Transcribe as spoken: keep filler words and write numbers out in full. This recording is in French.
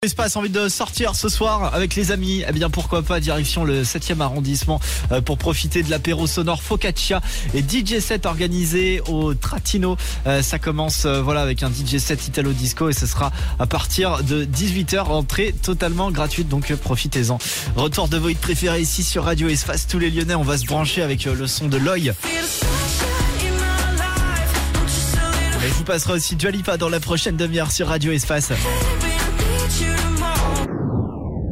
Espace, envie de sortir ce soir avec les amis, eh bien pourquoi pas direction le septième arrondissement euh, pour profiter de l'apéro sonore Focaccia et D J set organisé au Tratino. Euh, ça commence euh, voilà avec un D J set Italo Disco et ce sera à partir de dix-huit heures, entrée totalement gratuite, donc euh, profitez-en. Retour de vos hits préférés ici sur Radio Espace. Tous les Lyonnais, on va se brancher avec euh, le son de Loy. Et je vous passerai aussi Dua Lipa dans la prochaine demi-heure sur Radio Espace.